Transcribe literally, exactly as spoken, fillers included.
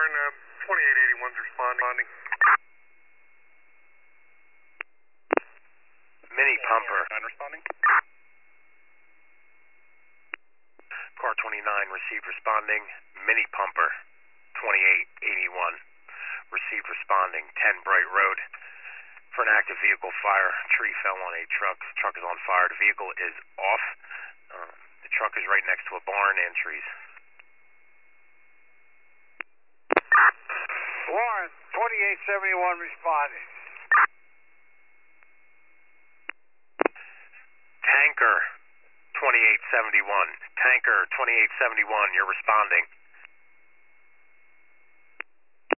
Warren, uh, twenty-eight eighty-one's responding. Mini pumper. nine responding. Car twenty-nine received responding. Mini pumper. twenty-eight eighty-one. Received responding. ten Bright Road. For an active vehicle fire. Tree fell on a truck. Truck is on fire. The vehicle is off. Uh, the truck is right next to a barn and trees. Warren, twenty-eight seventy-one responding. Tanker twenty-eight seventy-one. Tanker twenty-eight seventy-one, you're responding.